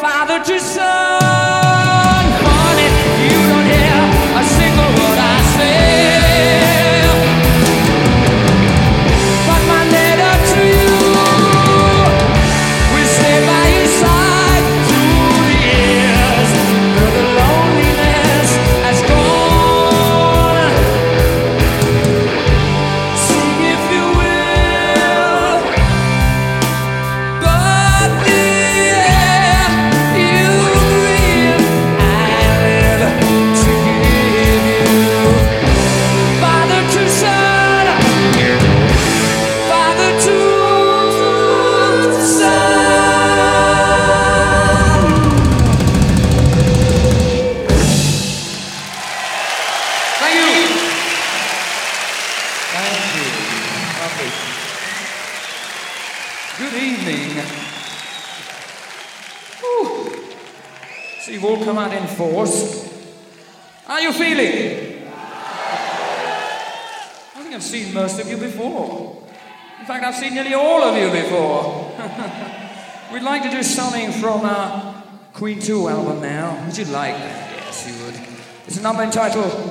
Father to son. Honey, you don't hear a single word I say, but my letter to you will stay by your side through the years, till the loneliness has gone. Sing if you will, but the air you breathe, I live to give you. Father to son, father to son. Thank you. Thank you. Lovely. Good evening. Whew. So you've all come out in force. How are you feeling? I think I've seen most of you before. In fact, I've seen nearly all of you before. We'd like to do something from our Queen 2 album now. Would you like that? Yes, you would. It's a number entitled